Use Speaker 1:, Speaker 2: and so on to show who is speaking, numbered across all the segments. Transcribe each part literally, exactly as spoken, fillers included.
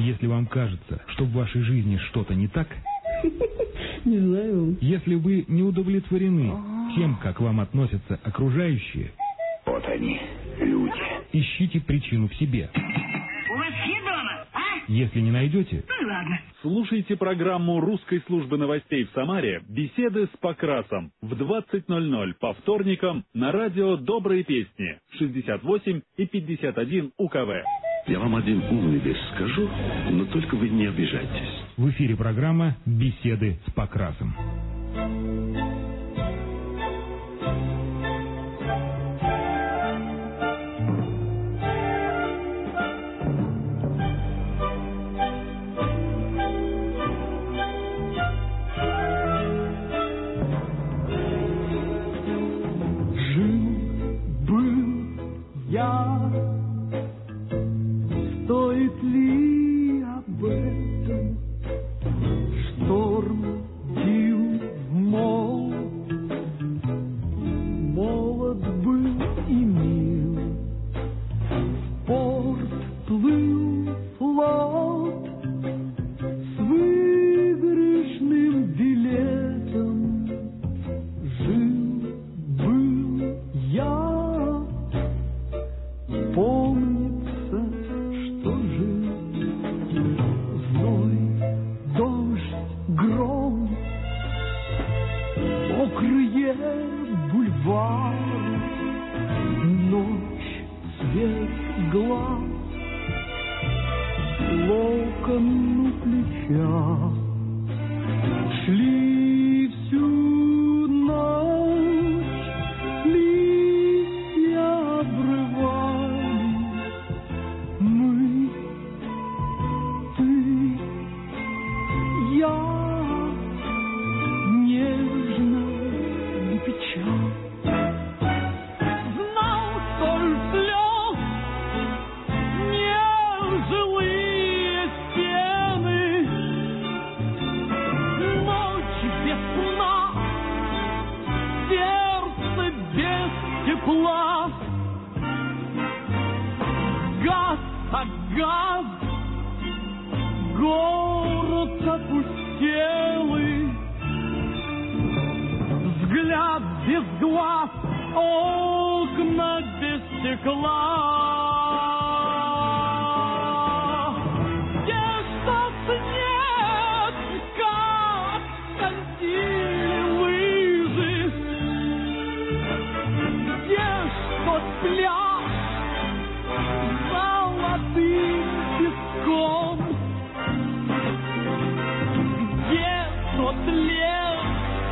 Speaker 1: Если вам кажется, что в вашей жизни что-то не так,
Speaker 2: не знаю.
Speaker 1: Если вы не удовлетворены тем, как вам относятся окружающие,
Speaker 3: вот они, люди.
Speaker 1: Ищите причину в себе.
Speaker 4: У вас все дома, а?
Speaker 1: Если не найдете,
Speaker 4: ну ладно.
Speaker 5: Слушайте программу русской службы новостей в Самаре «Беседы с Покрасом» в двадцать ноль ноль по вторникам на радио «Добрые песни» шестьдесят восемь и пятьдесят один УКВ.
Speaker 3: Я вам один умный вещь скажу, но только вы не обижайтесь.
Speaker 1: В эфире программа «Беседы с Покрасом».
Speaker 6: Стоит ли об этом шторм бил в мол? Молод был и мил, в порт плыл флот с выигрышным билетом. Жил, был я. Помнится, что жил зной, дождь, гром, мокрые бульвары, ночь, свет глаз, локон у плеча. Шли всю ночь, листья обрывали. Мы, ты, я, нежно и печаль. Знал соль слез, нежилые стены, ночь без сна, сердце без тепла. Газ, а газ, город опустелый, взгляд без глаз, окна без стекла. Где что-то нет, как катили лыжи, где что пляж золотым песком, где тот лес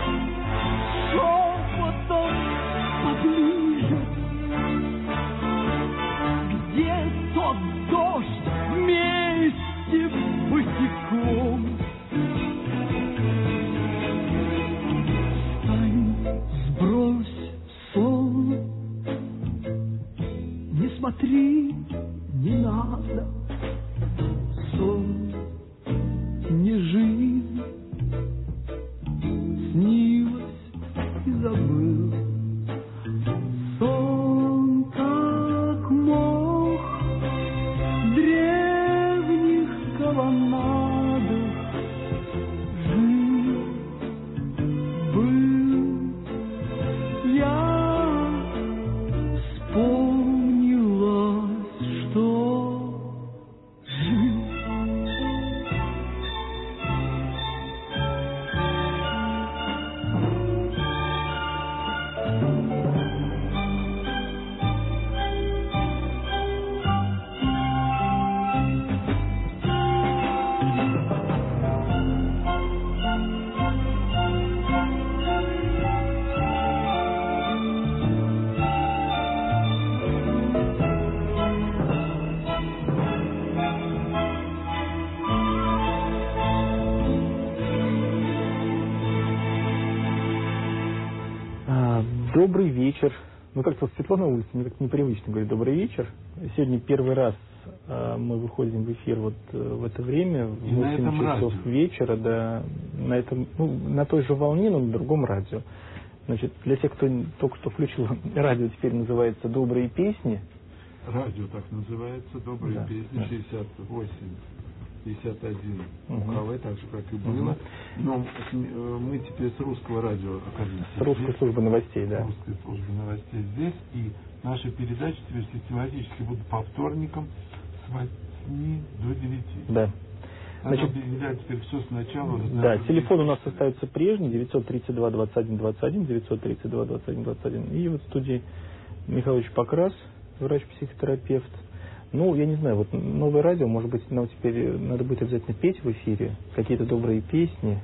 Speaker 6: шепотом поближе, где тот дождь вместе босиком. Встань, сбрось сон, не смотри, не надо. Сон не жизнь, снилось и забыл. Сон как мох в древних колоннадах. Жил, был я, вспомнилось, что жил.
Speaker 7: Добрый вечер. Ну, как-то вот светло на улице, мне так непривычно говорить добрый вечер. Сегодня первый раз э, мы выходим в эфир вот э, в это время, в восемь часов радио. Вечера, да, на этом, ну, на той же волне, но на другом радио. Значит, для тех, кто только что включил радио, теперь называется «Добрые песни».
Speaker 8: Радио так называется, «Добрые
Speaker 7: да,
Speaker 8: песни»,
Speaker 7: да.
Speaker 8: шестьдесят восемь пятьдесят один
Speaker 7: Угу.
Speaker 8: УКВ, так же, как и было. Но мы теперь с русского радио оказались.
Speaker 7: С русской службы новостей, да.
Speaker 8: С русской службы новостей здесь. И наши передачи теперь систематически будут по вторникам с восьми до девяти.
Speaker 7: Да.
Speaker 8: Значит, объявлять теперь все сначала.
Speaker 7: Да, телефон у нас остается прежний, девятьсот тридцать два двадцать один двадцать один, девятьсот тридцать два двадцать один двадцать один. И вот в студии Михаил Покрас, врач-психотерапевт. Ну, я не знаю, вот новое радио, может быть, нам теперь надо будет обязательно петь в эфире какие-то добрые песни.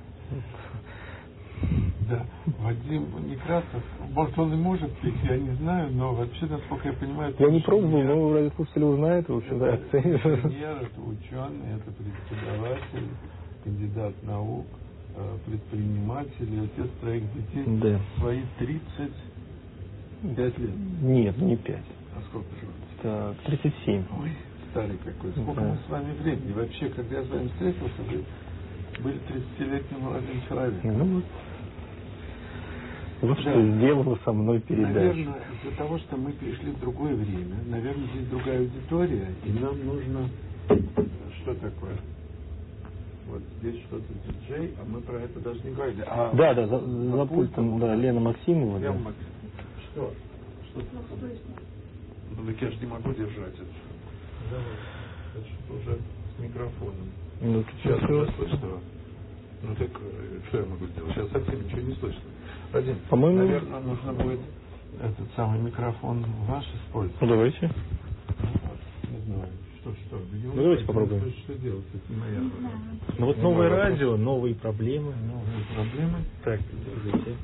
Speaker 8: Да, Вадим Некрасов, может, он и может петь, я не знаю, но вообще, насколько я понимаю...
Speaker 7: Я не пробовал, но радиослушатели узнают, в общем, да, оценят.
Speaker 8: Это инженер, это ученый, это преподаватель, кандидат наук, предприниматель, отец троих детей.
Speaker 7: Да.
Speaker 8: Свои тридцать пять лет.
Speaker 7: Нет, не пять.
Speaker 8: А сколько живет?
Speaker 7: Так, тридцать семь.
Speaker 8: Ой, старый какой. Сколько
Speaker 7: да.
Speaker 8: мы с вами времени? Вообще, когда я с вами встретился, вы были тридцатилетним молодым человеком.
Speaker 7: Ну вот. Вот да. Что сделало со мной передачу.
Speaker 8: Наверное, из-за того, что мы перешли в другое время, наверное, здесь другая аудитория, и нам нужно... Что такое? Вот здесь что-то диджей, а мы про это даже не говорили. А
Speaker 7: да, да, за, за пультом, да, Лена Максимова.
Speaker 8: Лена
Speaker 7: да.
Speaker 8: Максимова. Что? Что-то ну, так я же не могу держать это. Давай. Это что-то уже с микрофоном.
Speaker 7: Ну,
Speaker 8: сейчас уже слышно. Ну так, что я могу сделать? Сейчас совсем ничего не слышно. Вадим, по-моему, наверное, нужно будет этот самый микрофон ваш использовать.
Speaker 7: Ну, давайте.
Speaker 8: Не знаю, что, что.
Speaker 7: Ну, давайте попробуем.
Speaker 8: Что, что делать, это не моя работа.
Speaker 7: Ну, вот новое радио, новые проблемы.
Speaker 8: Новые проблемы.
Speaker 7: Так, держите.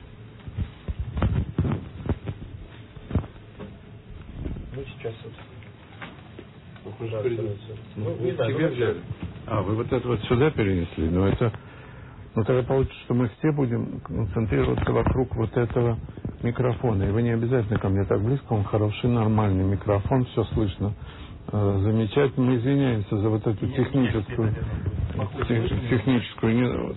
Speaker 7: Ну, сейчас вот.
Speaker 8: Куда остается?
Speaker 7: Ну, не знаю,
Speaker 8: тебе взяли? А, вы вот это вот сюда перенесли? Но это... Ну, тогда получится, что мы все будем концентрироваться вокруг вот этого микрофона. И вы не обязательно ко мне так близко, он хороший, нормальный микрофон, все слышно. Э, замечательно. Мы извиняемся за вот эту техническую... Техническую... Не, вот,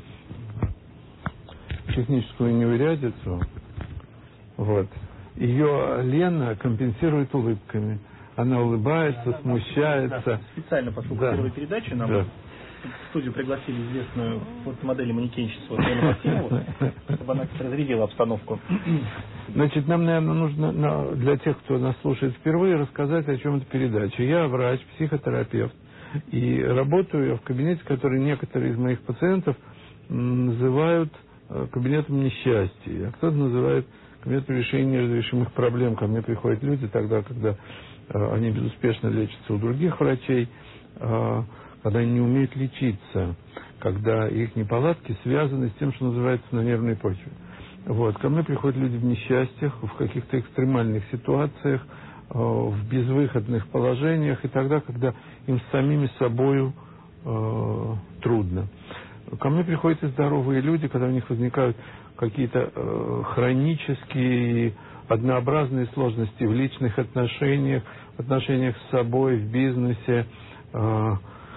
Speaker 8: техническую неурядицу. Вот. Ее Лена компенсирует улыбками. Она улыбается, да, смущается.
Speaker 7: Да, специально, поскольку да. первой передачи нам да. в студию пригласили известную фотомодель манекенщицу Лену Максимову, чтобы она разрядила обстановку.
Speaker 8: Значит, нам, наверное, нужно для тех, кто нас слушает впервые, рассказать, о чем эта передача. Я врач, психотерапевт, и работаю я в кабинете, который некоторые из моих пациентов называют кабинетом несчастья, а кто-то называет кабинетом решения неразрешимых проблем. Ко мне приходят люди тогда, когда они безуспешно лечатся у других врачей, когда они не умеют лечиться, когда их неполадки связаны с тем, что называется на нервной почве. Вот. Ко мне приходят люди в несчастьях, в каких-то экстремальных ситуациях, в безвыходных положениях и тогда, когда им с самими собою э, трудно. Ко мне приходят и здоровые люди, когда у них возникают какие-то э, хронические однообразные сложности в личных отношениях, в отношениях с собой, в бизнесе, э,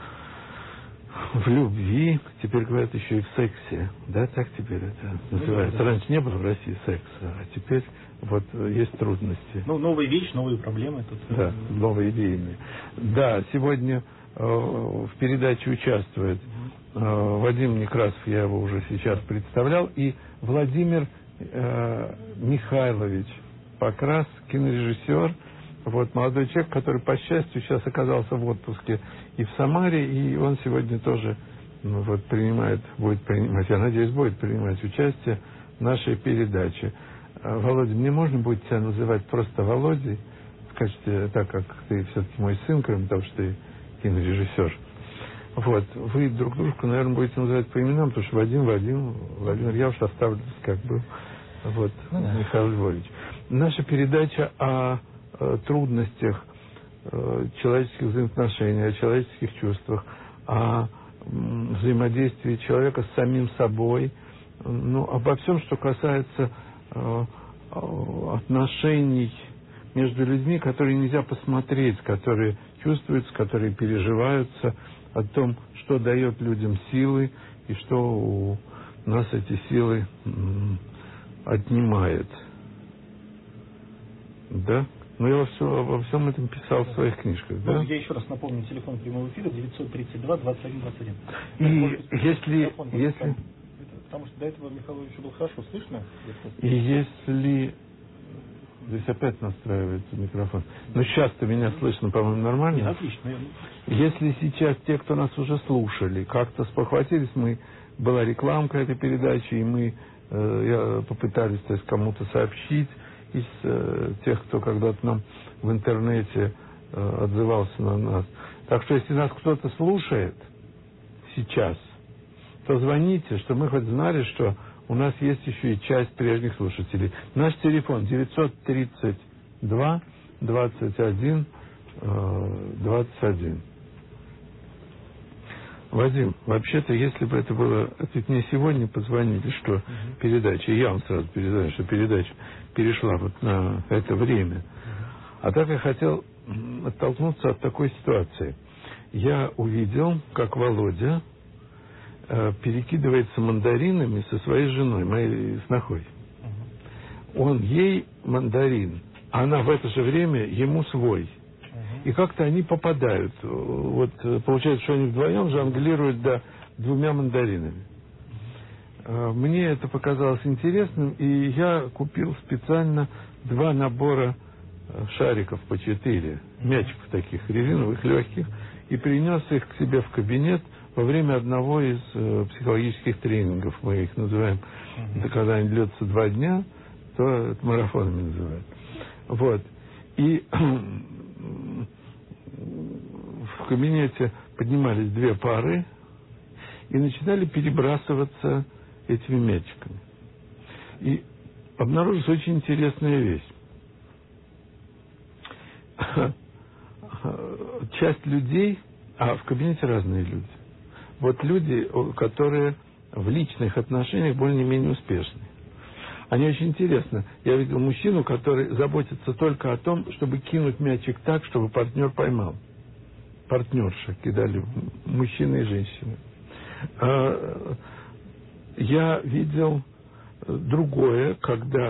Speaker 8: в любви, теперь говорят еще и в сексе, да, так теперь это называется. Раньше не было в России секса, а теперь вот есть трудности.
Speaker 7: Ну, новая вещь, новые проблемы тут.
Speaker 8: Да, новые идеи. Да, сегодня э, в передаче участвует э, Вадим Некрасов, я его уже сейчас представлял, и Владимир э, Михайлович Покрас, кинорежиссер, вот молодой человек, который, по счастью, сейчас оказался в отпуске и в Самаре, и он сегодня тоже ну, вот, принимает, будет принимать, я надеюсь, будет принимать участие в нашей передаче. Володя, мне можно будет тебя называть просто Володей, в качестве, так как ты все-таки мой сын, кроме того, что ты кинорежиссер. Вот, вы друг дружку, наверное, будете называть по именам, потому что Вадим, Вадим, Владимир, я уж оставлю, как бы, вот, Михаил Львович. Наша передача о, о трудностях э, человеческих взаимоотношений, о человеческих чувствах, о м, взаимодействии человека с самим собой, ну, обо всем, что касается э, отношений между людьми, которые нельзя посмотреть, которые чувствуются, которые переживаются, о том, что дает людям силы и что у нас эти силы м, отнимает. Да? Но я во, все, во всем этом писал в своих книжках, да?
Speaker 7: Ну, я еще раз напомню, телефон прямого эфира девятьсот тридцать два двадцать один двадцать один.
Speaker 8: И если...
Speaker 7: Телефон,
Speaker 8: если...
Speaker 7: Там, потому что до этого Михаилу еще было хорошо слышно.
Speaker 8: И если... Здесь опять настраивается микрофон. Но сейчас-то меня слышно, по-моему, нормально?
Speaker 7: Нет, отлично.
Speaker 8: Если сейчас те, кто нас уже слушали, как-то спохватились, мы... Была рекламка этой передачи, и мы э, попытались, то есть, кому-то сообщить из э, тех, кто когда-то нам в интернете э, отзывался на нас. Так что, если нас кто-то слушает сейчас, то звоните, чтобы мы хоть знали, что у нас есть еще и часть прежних слушателей. Наш телефон девятьсот тридцать два двадцать один двадцать один. Вадим, вообще-то, если бы это было... Ведь мне сегодня позвонили, что uh-huh. передача, я вам сразу передаю, что передача перешла вот на это время. Uh-huh. А так я хотел оттолкнуться от такой ситуации. Я увидел, как Володя э, перекидывается мандаринами со своей женой, моей снохой. Uh-huh. Он ей мандарин, а она в это же время ему свой. И как-то они попадают. Вот получается, что они вдвоем жонглируют да, двумя мандаринами. Мне это показалось интересным, и я купил специально два набора шариков по четыре, мячиков таких резиновых, легких, и принес их к себе в кабинет во время одного из психологических тренингов, мы их называем. Это когда они длятся два дня, то это марафонами называют. Вот. И в кабинете поднимались две пары и начинали перебрасываться этими мячиками. И обнаружилась очень интересная вещь. Часть людей, а в кабинете разные люди, вот люди, которые в личных отношениях более-менее успешны. Они очень интересно. Я видел мужчину, который заботится только о том, чтобы кинуть мячик так, чтобы партнер поймал. Партнерша кидали, мужчины и женщины. Я видел другое, когда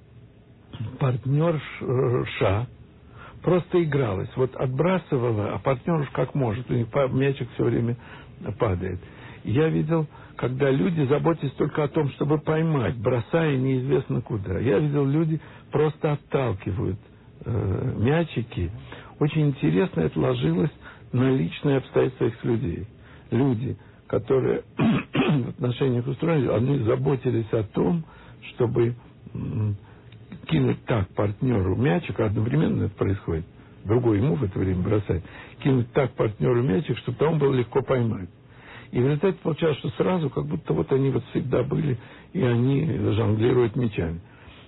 Speaker 8: партнерша просто игралась. Вот отбрасывала, а партнер уж как может. У них мячик все время падает. Я видел, когда люди заботятся только о том, чтобы поймать, бросая неизвестно куда. Я видел, люди просто отталкивают э, мячики. Очень интересно это ложилось на личные обстоятельства этих людей. Люди, которые в отношениях устроены, они заботились о том, чтобы м, кинуть так партнеру мячик, а одновременно это происходит, другой ему в это время бросать, кинуть так партнеру мячик, чтобы тому было легко поймать. И в результате получалось, что сразу, как будто вот они вот всегда были, и они жонглируют мячами.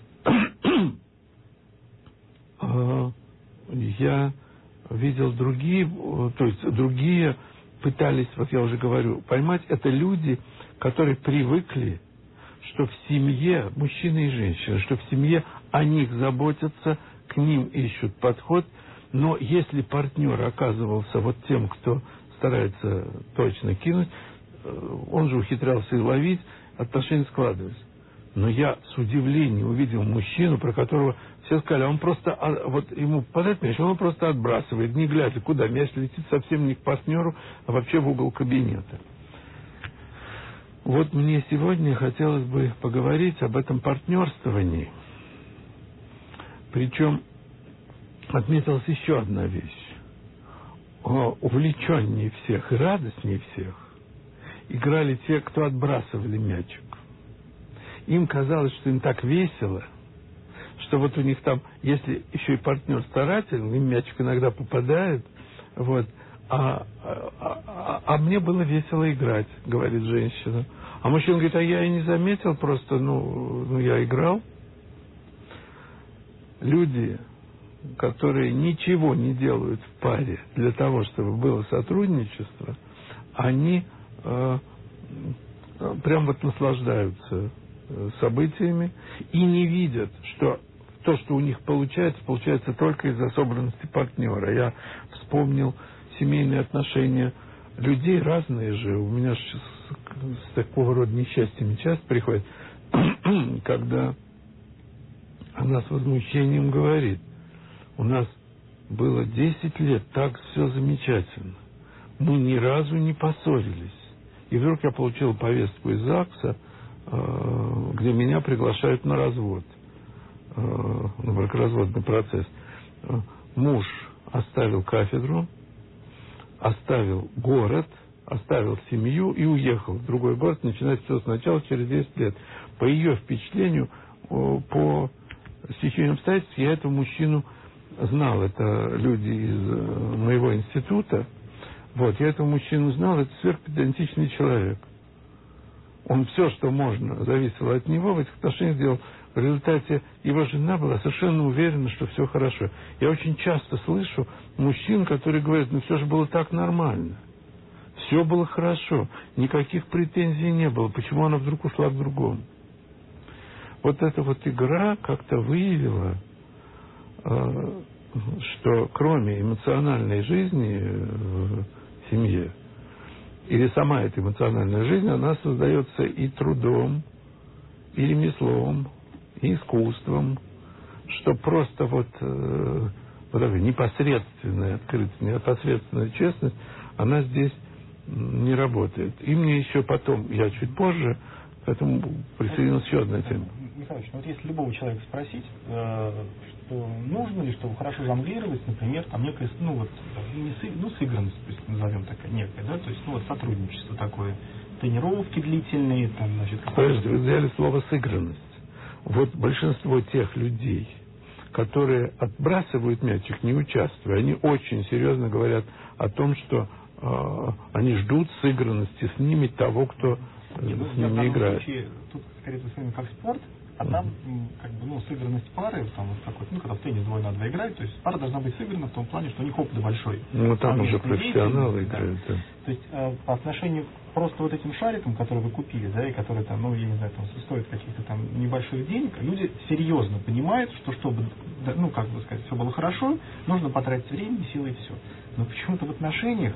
Speaker 8: Я видел другие, то есть другие пытались, вот я уже говорю, поймать. Это люди, которые привыкли, что в семье, мужчины и женщины, что в семье о них заботятся, к ним ищут подход. Но если партнер оказывался вот тем, кто старается точно кинуть, он же ухитрялся и ловить, отношения складывались. Но я с удивлением увидел мужчину, про которого все сказали, он просто, вот ему попадает мяч, он просто отбрасывает, не глядя куда. Мяч летит совсем не к партнеру, а вообще в угол кабинета. Вот мне сегодня хотелось бы поговорить об этом партнерствовании. Причем отметилась еще одна вещь. Увлеченнее всех и радостнее всех играли те, кто отбрасывали мячик. Им казалось, что им так весело, что вот у них там, если еще и партнер старательный, им мячик иногда попадает, вот, а, а, а, а мне было весело играть, говорит женщина. А мужчина говорит, а я и не заметил, просто, ну, ну я играл. Люди, которые ничего не делают в паре для того, чтобы было сотрудничество, они э, прям вот наслаждаются событиями и не видят, что то, что у них получается, получается только из-за собранности партнера. Я вспомнил семейные отношения людей, разные же. У меня с, с такого рода несчастьями часто приходит, когда она с возмущением говорит, У нас было десять лет, так все замечательно. Мы ни разу не поссорились. И вдруг я получил повестку из ЗАГСа, где меня приглашают на развод, на бракоразводный процесс. Муж оставил кафедру, оставил город, оставил семью и уехал в другой город, начинать все сначала через десять лет. По ее впечатлению, по стечению обстоятельств, я этого мужчину знал. Это люди из моего института. Вот, я этого мужчину знал, это сверхпедантичный человек. Он все, что можно, зависело от него, в этих отношениях делал. В результате его жена была совершенно уверена, что все хорошо. Я очень часто слышу мужчин, которые говорят, ну все же было так нормально. Все было хорошо, никаких претензий не было. Почему она вдруг ушла к другому? Вот эта вот игра как-то выявила, что кроме эмоциональной жизни в семье, или сама эта эмоциональная жизнь, она создается и трудом, и ремеслом, и искусством, что просто вот, э, вот такая непосредственная открытость, непосредственная честность, она здесь не работает. И мне еще потом, я чуть позже, к этому присоединилась еще одна тема.
Speaker 7: Михайлович, ну вот если любого человека спросить, э, что нужно ли, чтобы хорошо жонглировать, например, там некая, ну вот, не сы, ну сыгранность, то есть назовем такая некая, да, то есть, ну вот сотрудничество такое, тренировки длительные, там, значит...
Speaker 8: Подожди, вы взяли слово «сыгранность». Вот большинство тех людей, которые отбрасывают мячик, не участвуя, они очень серьезно говорят о том, что э, они ждут сыгранности с ними того, кто
Speaker 7: Нет, ну,
Speaker 8: с ними играет.
Speaker 7: Случае, тут, скорее всего, как спорт, а там, как бы, ну, сыгранность пары, там, вот такой, ну, когда в теннис двое на два играют, то есть пара должна быть сыграна в том плане, что у них опыт большой.
Speaker 8: Ну, там уже профессионалы играют, да.
Speaker 7: То есть, э, по отношению просто вот этим шарикам, которые вы купили, да, и которые там, ну, я не знаю, там, стоят каких-то там небольших денег, люди серьезно понимают, что чтобы, ну, как бы сказать, все было хорошо, нужно потратить время, силы и все. Но почему-то в отношениях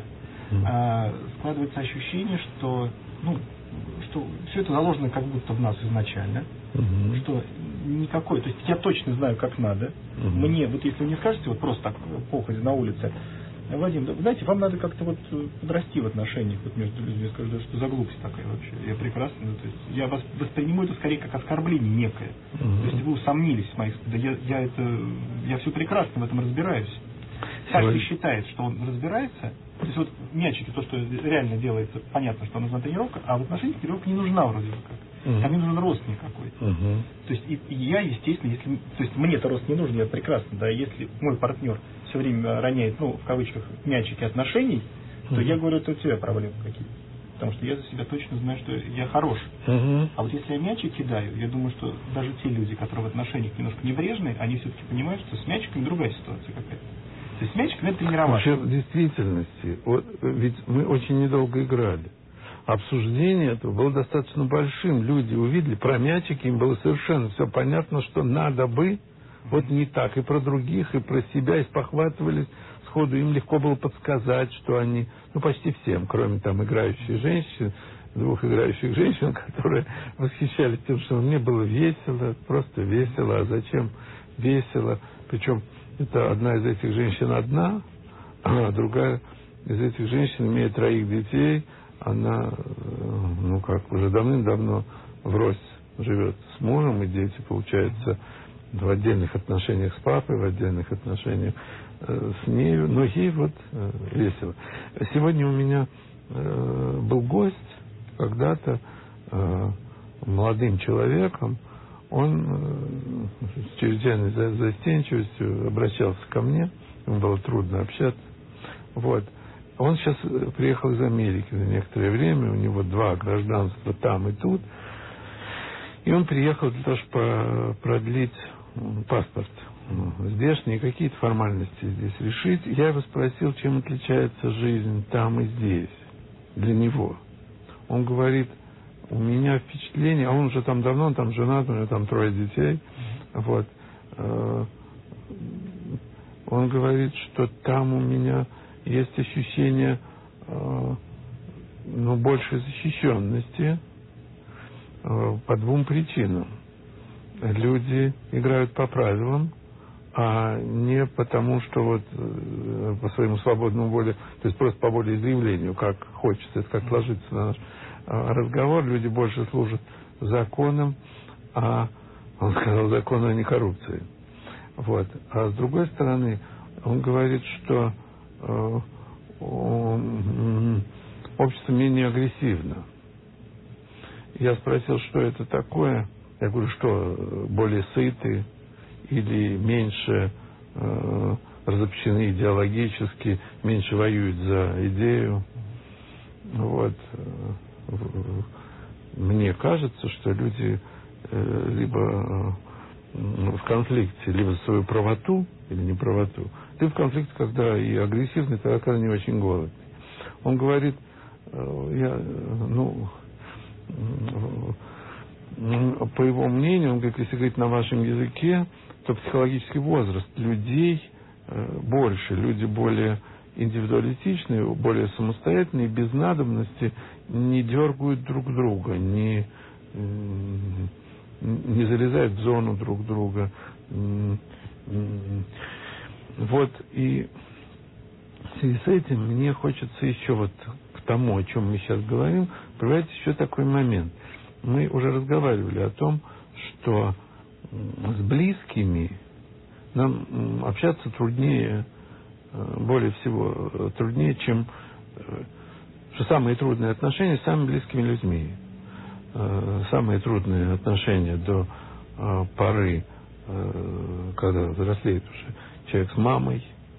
Speaker 7: э, складывается ощущение, что, ну, что все это заложено как будто в нас изначально, uh-huh. что никакой, то есть я точно знаю, как надо. Uh-huh. Мне, вот если вы не скажете, вот просто так по ходе на улице, Владимир, знаете, вам надо как-то вот подрасти в отношениях вот между людьми, скажу, да, что за глупость такая вообще. Я прекрасно, ну, то есть я вас воспринимаю это скорее как оскорбление некое. Uh-huh. То есть вы усомнились в моих, да я, я это, я все прекрасно в этом разбираюсь. Каждый считает, что он разбирается. То есть вот мячики, то, что реально делается, понятно, что нужна тренировка, а в отношениях тренировка не нужна вроде бы как. Uh-huh. Там не нужен рост никакой. Uh-huh. То есть и, и я, естественно, если, то есть мне-то рост не нужен, я прекрасно, да, если мой партнер все время роняет, ну, в кавычках, мячики отношений, uh-huh. то я говорю, это у тебя проблемы какие-то. Потому что я за себя точно знаю, что я хорош. Uh-huh. А вот если я мячик кидаю, я думаю, что даже те люди, которые в отношениях немножко небрежные, они все-таки понимают, что с мячиками другая ситуация какая-то. То есть мячик надо тренировать.
Speaker 8: Вообще, в действительности, вот, ведь мы очень недолго играли. Обсуждение этого было достаточно большим. Люди увидели про мячики, им было совершенно все понятно, что надо бы, вот не так, и про других, и про себя, и спохватывались сходу. Им легко было подсказать, что они, ну почти всем, кроме там играющих женщин, двух играющих женщин, которые восхищались тем, что мне было весело, просто весело, а зачем весело, причем это одна из этих женщин одна, а другая из этих женщин имеет троих детей. Она, ну как, уже давным-давно врозь живет с мужем, и дети, получается, в отдельных отношениях с папой, в отдельных отношениях э, с нею. Но ей вот э, весело. Сегодня у меня э, был гость, когда-то э, молодым человеком. Он э, с чрезвычайной застенчивостью обращался ко мне. Ему было трудно общаться. Вот. Он сейчас приехал из Америки на некоторое время. У него два гражданства там и тут. И он приехал для того, чтобы продлить паспорт здешний, какие-то формальности здесь решить. Я его спросил, чем отличается жизнь там и здесь для него. Он говорит, у меня впечатление, а он уже там давно, он там женат, у него там трое детей, вот. Он говорит, что там у меня есть ощущение, ну, большей защищенности по двум причинам. Люди играют по правилам, а не потому, что вот э, по своему свободному воле, то есть просто по волеизъявлению, как хочется, это как ложится на наш э, разговор, люди больше служат законам, а он сказал закону, а не коррупции. Вот. А с другой стороны, он говорит, что э, э, общество менее агрессивно. Я спросил, что это такое. Я говорю, что более сыты или меньше э, разобщены идеологически, меньше воюют за идею. Вот. Мне кажется, что люди э, либо в конфликте, либо за свою правоту или неправоту, либо в конфликте, когда и агрессивный, тогда когда не очень голодный. Он говорит, э, я, ну, по его мнению, он говорит, если говорить на вашем языке, то психологический возраст людей больше, люди более индивидуалистичные, более самостоятельные, без надобности не дергают друг друга, не, не залезают в зону друг друга. Вот, и в связи с этим мне хочется еще вот к тому, о чем мы сейчас говорим, прибавить еще такой момент. Мы уже разговаривали о том, что с близкими нам общаться труднее, более всего труднее, чем что самые трудные отношения с самыми близкими людьми. Самые трудные отношения до поры, когда взрослеет уже человек с мамой,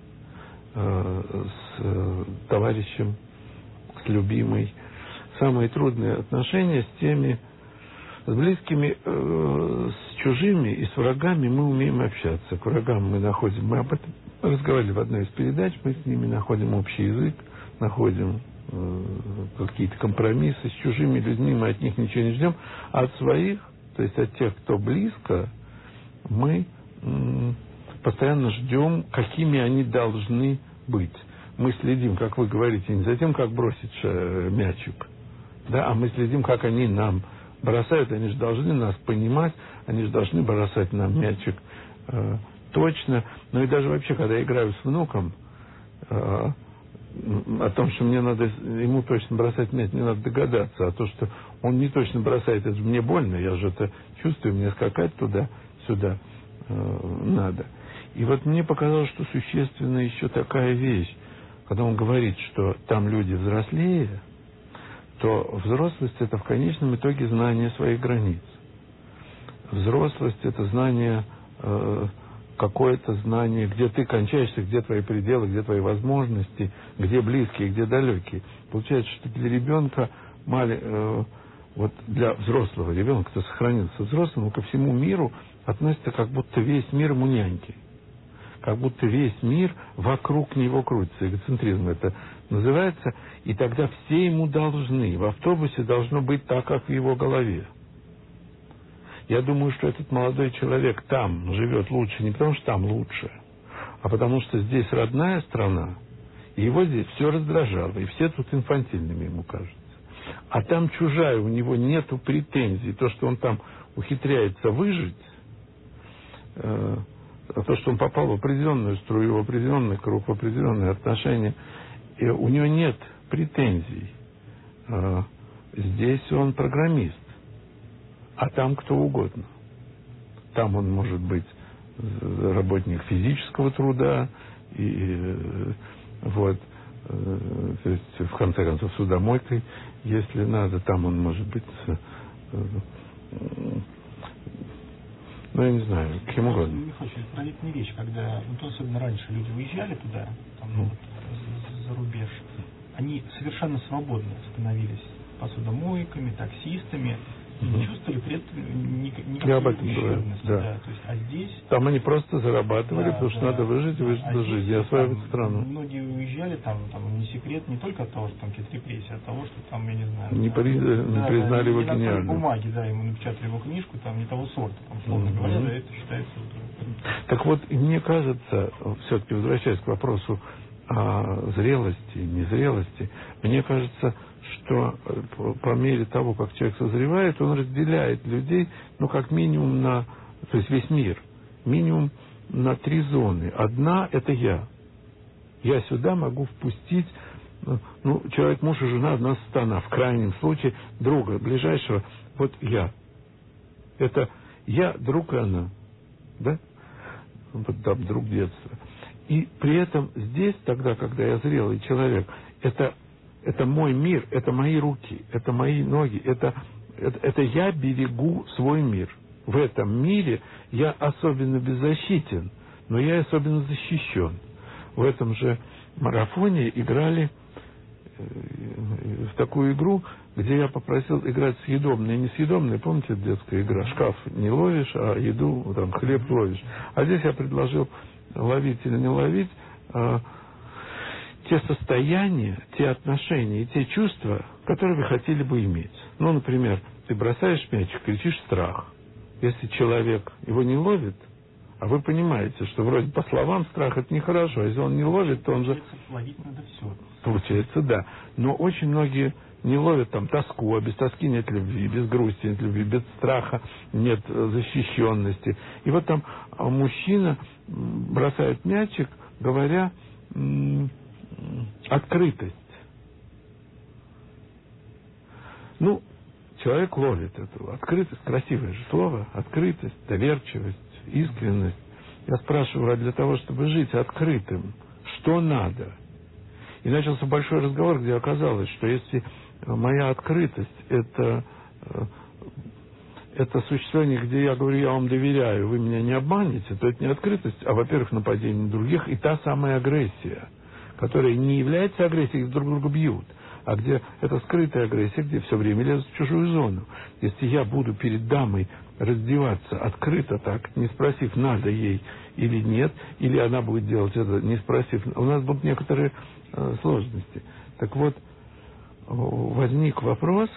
Speaker 8: с товарищем, с любимой. Самые трудные отношения с теми, с близкими, э, с чужими и с врагами мы умеем общаться. К врагам мы находим, мы об этом разговаривали в одной из передач, мы с ними находим общий язык, находим э, какие-то компромиссы. С чужими людьми мы от них ничего не ждем, а от своих, то есть от тех, кто близко, мы э, постоянно ждем, какими они должны быть. Мы следим, как вы говорите, не за тем, как бросить э, мячик, да, а мы следим, как они нам бросают, они же должны нас понимать, они же должны бросать нам мячик э, точно. Ну и даже вообще, когда я играю с внуком, э, о том, что мне надо ему точно бросать мяч, мне надо догадаться, а то, что он не точно бросает, это же мне больно, я же это чувствую, мне скакать туда-сюда э, надо. И вот мне показалось, что существенна еще такая вещь, когда он говорит, что там люди взрослее, то взрослость – это в конечном итоге знание своих границ. Взрослость – это знание, э, какое-то знание, где ты кончаешься, где твои пределы, где твои возможности, где близкие, где далекие. Получается, что для ребенка, мали, э, вот для взрослого ребенка, кто сохранился взрослым, ко всему миру относится, как будто весь мир ему няньки. Как будто весь мир вокруг него крутится. Эгоцентризм это называется. И тогда все ему должны. В автобусе должно быть так, как в его голове. Я думаю, что этот молодой человек там живет лучше не потому, что там лучше, а потому что здесь родная страна, и его здесь все раздражало, и все тут инфантильными ему кажется. А там чужая, у него нету претензий. То, что он там ухитряется выжить, э, то, что он попал в определенную струю, в определенный круг, в определенные отношения, и у него нет претензий. Здесь он программист, а там кто угодно. Там он может быть работник физического труда, и вот, то есть, в конце концов, судомойкой, если надо, там он может быть... Ну, я не знаю, кем угодно.
Speaker 7: Михаил, поразительная вещь, когда, ну, особенно раньше люди уезжали туда, там, ну, вот, за рубеж, они совершенно свободно становились посудомойками, таксистами, и не чувствовали при этом никакой ущербности. Да. Да, то есть, а здесь...
Speaker 8: Там они просто зарабатывали, да, потому что да, надо выжить, выжить а до жизни, осваивать страну.
Speaker 7: Многие уезжали, там, там, не секрет, не только от того, что там какие-то репрессии, а от того, что там, я не знаю...
Speaker 8: Не,
Speaker 7: там,
Speaker 8: при,
Speaker 7: да,
Speaker 8: не признали
Speaker 7: да,
Speaker 8: его
Speaker 7: не
Speaker 8: гениальным.
Speaker 7: Бумаги, да, ему напечатали его книжку, там, не того сорта, там, словно mm-hmm. говоря, да, это считается...
Speaker 8: Так вот, мне кажется, все-таки возвращаясь к вопросу о зрелости, незрелости, мне кажется, что по мере того, как человек созревает, он разделяет людей, ну, как минимум на, то есть весь мир, минимум на три зоны. Одна – это я. Я сюда могу впустить, ну, человек, муж и жена одна сторона, в крайнем случае друга, ближайшего. Вот я. Это я, друг и она. Да? Вот там друг детства. И при этом здесь, тогда, когда я зрелый человек, это, это мой мир, это мои руки, это мои ноги, это, это, это я берегу свой мир. В этом мире я особенно беззащитен, но я особенно защищен. В этом же марафоне играли в такую игру, где я попросил играть съедобные и несъедобные. Помните, детская игра? Шкаф не ловишь, а еду, там, хлеб ловишь. А здесь я предложил ловить или не ловить а, те состояния, те отношения и те чувства, которые вы хотели бы иметь. Ну, например, ты бросаешь мячик, кричишь «страх». Если человек его не ловит, а вы понимаете, что вроде по словам страх это нехорошо, а если он не ловит, то он же...
Speaker 7: Ловить надо все.
Speaker 8: Получается, да. Но очень многие не ловят там тоску, а без тоски нет любви, без грусти нет любви, без страха нет защищенности. И вот там мужчина бросает мячик, говоря м- открытость. Ну, человек ловит эту открытость, красивое же слово, открытость, доверчивость, искренность. Я спрашиваю, а для того, чтобы жить открытым, что надо? И начался большой разговор, где оказалось, что если моя открытость это, это существование, где я говорю, я вам доверяю, вы меня не обманете, то это не открытость, а, во-первых, нападение на других, и та самая агрессия, которая не является агрессией, где друг друга бьют, а где это скрытая агрессия, где все время лезут в чужую зону. Если я буду перед дамой раздеваться открыто так, не спросив, надо ей или нет, или она будет делать это, не спросив, у нас будут некоторые э, сложности. Так вот, возник вопрос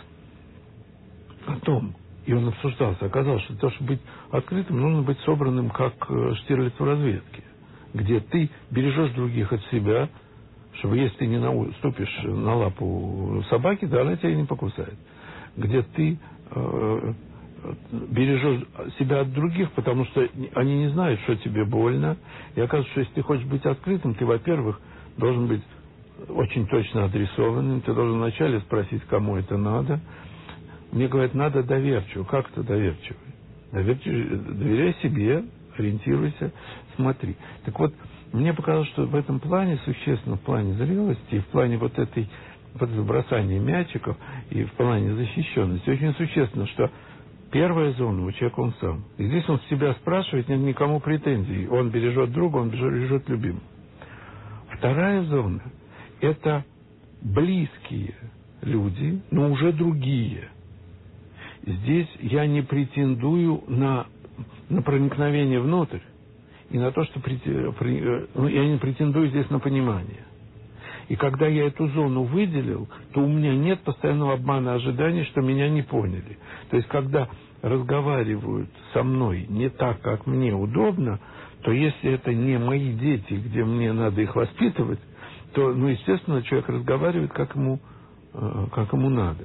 Speaker 8: о том, и он обсуждался, оказалось, что для того, чтобы быть открытым, нужно быть собранным, как Штирлиц в разведке, где ты бережешь других от себя, чтобы если ты не наступишь на лапу собаки, то она тебя не покусает. Где ты э, бережешь себя от других, потому что они не знают, что тебе больно. И оказывается, что если ты хочешь быть открытым, ты, во-первых, должен быть очень точно адресованным. Ты должен вначале спросить, кому это надо. Мне говорят, надо доверчиво. Как это доверчиво? Доверчиво, доверяй себе, ориентируйся, смотри. Так вот, мне показалось, что в этом плане, существенно в плане зрелости, и в плане вот этой вот бросания мячиков, и в плане защищенности, очень существенно, что первая зона у человека он сам. И здесь он себя спрашивает, нет никому претензий. Он бережет друга, он бережет любимого. Вторая зона – это близкие люди, но уже другие. Здесь я не претендую на, на проникновение внутрь, и на то, что ну, я не претендую здесь на понимание. И когда я эту зону выделил, то у меня нет постоянного обмана ожиданий, что меня не поняли. То есть, когда разговаривают со мной не так, как мне удобно, то если это не мои дети, где мне надо их воспитывать, то, ну, естественно, человек разговаривает, как ему, как ему надо.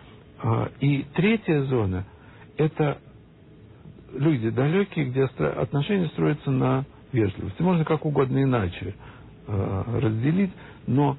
Speaker 8: И третья зона – это люди далекие, где отношения строятся на вежливости. Можно как угодно иначе разделить, но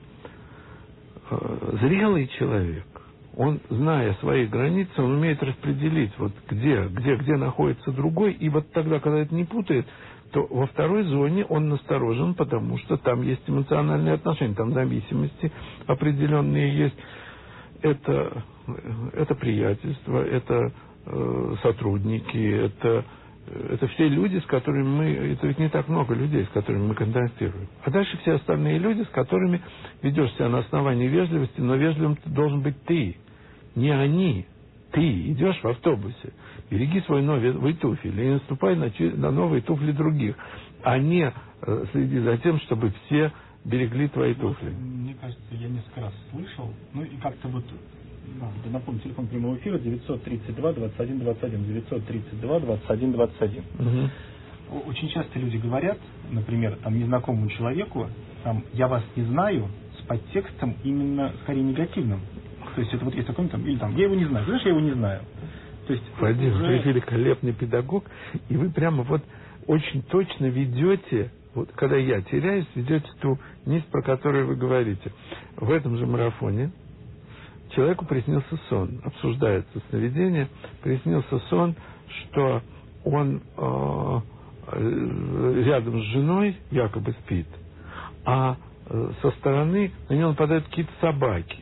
Speaker 8: зрелый человек, он, зная свои границы, он умеет распределить, вот где, где, где находится другой, и вот тогда, когда это не путает, то во второй зоне он насторожен, потому что там есть эмоциональные отношения, там зависимости определенные есть. Это, это приятельство, это э, сотрудники, это, это все люди, с которыми мы... Это ведь не так много людей, с которыми мы контактируем. А дальше все остальные люди, с которыми ведешь себя на основании вежливости, но вежливым должен быть ты, не они. Ты идешь в автобусе, береги свой новый туфель и наступай на, на новые туфли других, а не э, следи за тем, чтобы все берегли твои туфли.
Speaker 7: Мне кажется, я несколько раз слышал, ну и как-то вот, да, напомню, телефон прямого эфира девятьсот тридцать два двадцать один двадцать один, девятьсот тридцать два двадцать один двадцать один. Угу. Очень часто люди говорят, например, там, незнакомому человеку, там, я вас не знаю, с подтекстом именно скорее негативным. То есть это вот есть такой, там, или там, я его не знаю, знаешь, я его не знаю. То есть
Speaker 8: Владимир,
Speaker 7: уже...
Speaker 8: вы великолепный педагог, и вы прямо вот очень точно ведете, вот когда я теряюсь, ведете ту нить, про которую вы говорите. В этом же марафоне человеку приснился сон, обсуждается сновидение, приснился сон, что он э, рядом с женой якобы спит, а со стороны на него нападают какие-то собаки.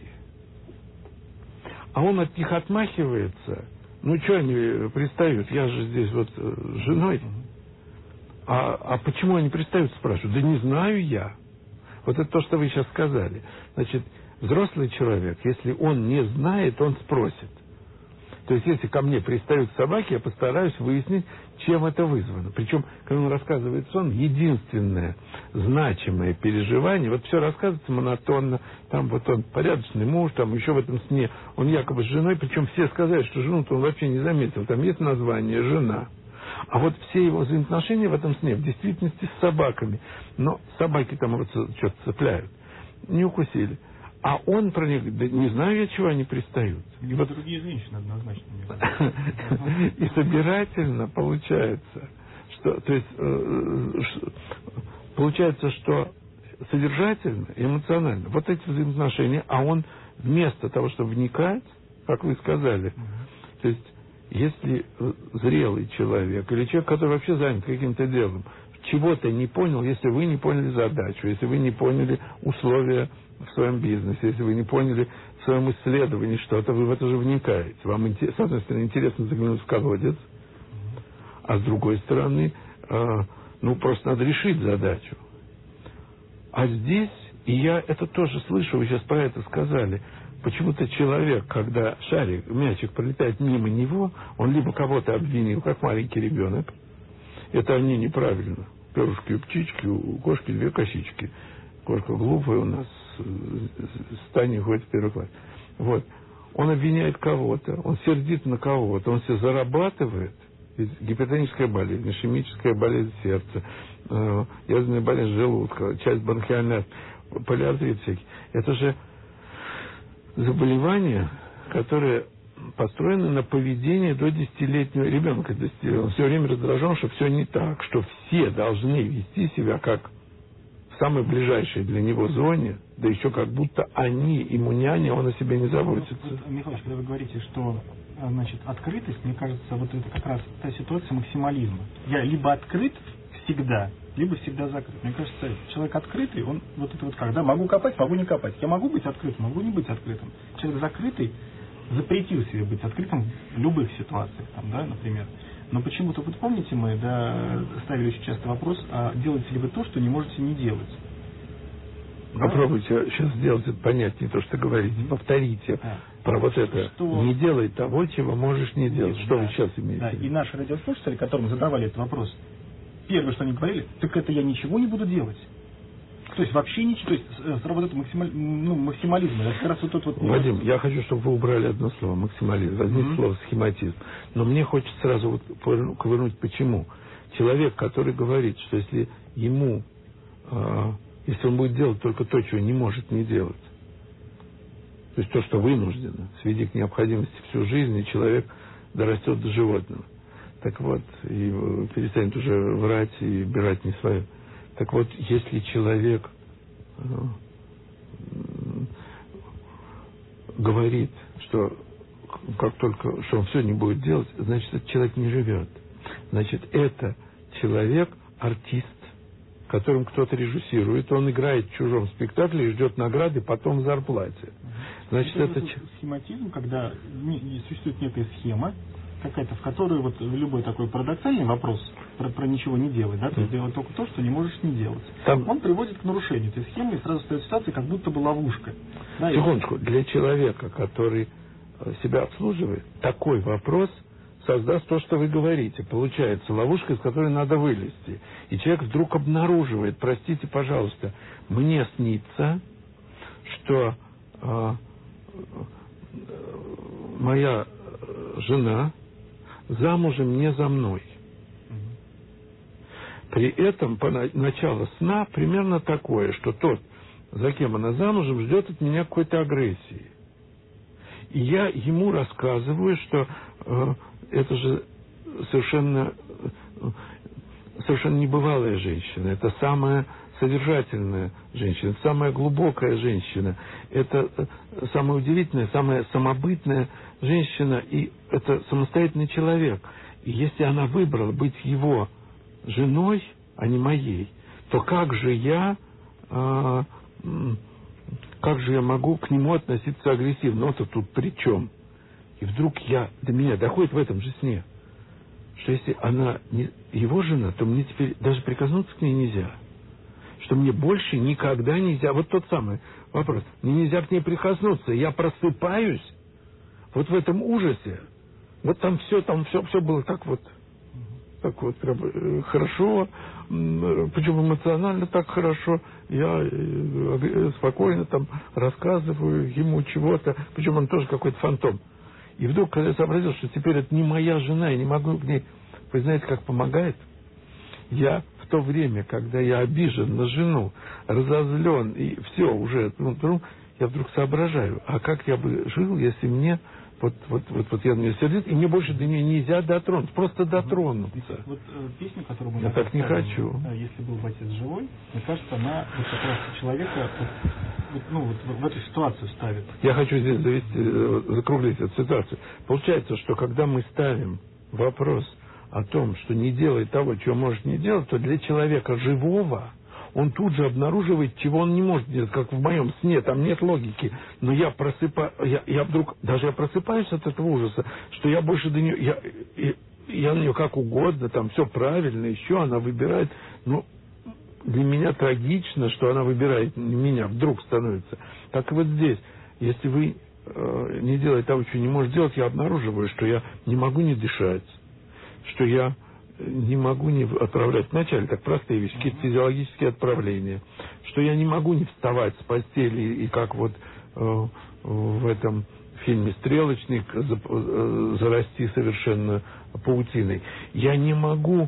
Speaker 8: А он от них отмахивается. Ну, что они пристают? Я же здесь вот с женой. А, а почему они пристают, спрашивают? Да не знаю я. Вот это то, что вы сейчас сказали. Значит, взрослый человек, если он не знает, он спросит. То есть, если ко мне пристают собаки, я постараюсь выяснить, чем это вызвано. Причем, когда он рассказывает сон, единственное значимое переживание, вот все рассказывается монотонно, там вот он порядочный муж, там еще в этом сне он якобы с женой, причем все сказали, что жену-то он вообще не заметил, там есть название «жена». А вот все его взаимоотношения в этом сне в действительности с собаками. Но собаки там вот что-то цепляют, не укусили. А он про них, да не знаю я, чего они пристают.
Speaker 7: И вот другие женщины однозначно.
Speaker 8: И собирательно получается, что, то есть, получается, что содержательно, эмоционально, вот эти взаимоотношения, а он вместо того, чтобы вникать, как вы сказали, то есть, если зрелый человек, или человек, который вообще занят каким-то делом, чего-то не понял, если вы не поняли задачу, если вы не поняли условия в своем бизнесе, если вы не поняли в своем исследовании что-то, вы в это же вникаете. Вам, с одной стороны, интересно заглянуть в колодец, а с другой стороны, э, ну, просто надо решить задачу. А здесь, и я это тоже слышу, вы сейчас про это сказали, почему-то человек, когда шарик, мячик пролетает мимо него, он либо кого-то обвинил, как маленький ребенок, это они неправильно. Перышки у птички, у кошки две косички. Кошка глупая у нас, с Таней ходит в первый класс. Вот. Он обвиняет кого-то, он сердит на кого-то, он себе зарабатывает. Гипертоническая болезнь, ишемическая болезнь сердца, э, язвенная болезнь желудка, часть бронхиальная, полиартрит всякий. Это же заболевания, которые построены на поведении до десятилетнего ребенка. Он все время раздражен, что все не так, что все должны вести себя как в самой ближайшей для него зоне, да еще как будто они ему няня, он о себе не заботится.
Speaker 7: Вот, вот, Михаил, когда вы говорите, что значит, открытость, мне кажется, вот это как раз та ситуация максимализма. Я либо открыт всегда, либо всегда закрыт. Мне кажется, человек открытый, он вот это вот как, да, могу копать, могу не копать. Я могу быть открытым, могу не быть открытым. Человек закрытый запретил себе быть открытым в любых ситуациях, там, да, например. Но почему-то, вот помните, мы да, ставили очень часто вопрос, а делаете ли вы то, что не можете не делать?
Speaker 8: Попробуйте да? сейчас сделать это понятнее, то, что говорите. Mm-hmm. Повторите да. про вот это. Что... Не делай того, чего можешь не делать. Нет, что да. вы сейчас имеете?
Speaker 7: Да. И наши радиослушатели, которым задавали этот вопрос, первое, что они говорили, так это я ничего не буду делать. То есть вообще ничего, то есть сработает максималь, ну, максимализм. Это как раз вот тот вот...
Speaker 8: Вадим, я хочу, чтобы вы убрали одно слово, максимализм. Возьмите mm-hmm. слово схематизм. Но мне хочется сразу вот ковырнуть, почему. Человек, который говорит, что если ему, э, если он будет делать только то, чего не может не делать, то есть то, что вынуждено, сведи к необходимости всю жизнь, и человек дорастет до животного. Так вот, и перестанет уже врать и бирать не свое. Так вот, если человек э, говорит, что как только что он все не будет делать, значит, этот человек не живет. Значит, это человек, артист, которым кто-то режиссирует, он играет в чужом спектакле и ждет награды потом в зарплате. Значит, это, это...
Speaker 7: схематизм, когда не, существует некая схема, какая-то, в которой вот любой такой парадоксальный вопрос про, про ничего не делать, да, то есть делать только то, что не можешь не делать. Там... Он приводит к нарушению этой схемы, и сразу стоит ситуация, как будто бы ловушка. Да,
Speaker 8: секундочку, и... для человека, который себя обслуживает, такой вопрос создаст то, что вы говорите. Получается ловушка, из которой надо вылезти. И человек вдруг обнаруживает, простите, пожалуйста, мне снится, что э, моя жена замужем не за мной. При этом по началу сна примерно такое, что тот, за кем она замужем, ждет от меня какой-то агрессии. И я ему рассказываю, что э, это же совершенно совершенно небывалая женщина. Это самая содержательная женщина, это самая глубокая женщина. Это самая удивительная, самая самобытная женщина. И это самостоятельный человек. И если она выбрала быть его женой, а не моей, то как же я... А, как же я могу к нему относиться агрессивно? Ну, это тут при чем? И вдруг я, до меня доходит в этом же сне, что если она не его жена, то мне теперь даже прикоснуться к ней нельзя. Что мне больше никогда нельзя. Вот тот самый вопрос. Мне нельзя к ней прикоснуться. Я просыпаюсь вот в этом ужасе. Вот там все, там все, все было так вот, так вот прям хорошо, причем эмоционально так хорошо. Я спокойно там рассказываю ему чего-то, причем он тоже какой-то фантом. И вдруг, когда я сообразил, что теперь это не моя жена, я не могу к ней... Вы знаете, как помогает? Я в то время, когда я обижен на жену, разозлен, и все уже, ну, я вдруг соображаю, а как я бы жил, если мне... Вот, вот, вот, вот я на нее сердит, и мне больше до нее нельзя дотронуться, просто дотронуться.
Speaker 7: Вот э, песню, которую мы...
Speaker 8: Я так не
Speaker 7: ставим,
Speaker 8: хочу.
Speaker 7: Да, если был бы отец живой, мне кажется, она вот как раз человека вот, вот, ну, вот в, в эту ситуацию ставит.
Speaker 8: Я хочу здесь завести, закруглить эту ситуацию. Получается, что когда мы ставим вопрос о том, что не делай того, чего может не делать, то для человека живого он тут же обнаруживает, чего он не может делать, как в моем сне, там нет логики. Но я просыпаюсь, я, я вдруг, даже я просыпаюсь от этого ужаса, что я больше до нее, я, я, я на нее как угодно, там все правильно, еще она выбирает. Ну, для меня трагично, что она выбирает меня, вдруг становится. Так и вот здесь, если вы э, не делаете того, чего не можете делать, я обнаруживаю, что я не могу не дышать, что я не могу не отправлять вначале так простые вещи, какие-то физиологические отправления, что я не могу не вставать с постели и как вот э, в этом фильме «Стрелочник» зарасти совершенно паутиной. Я не могу,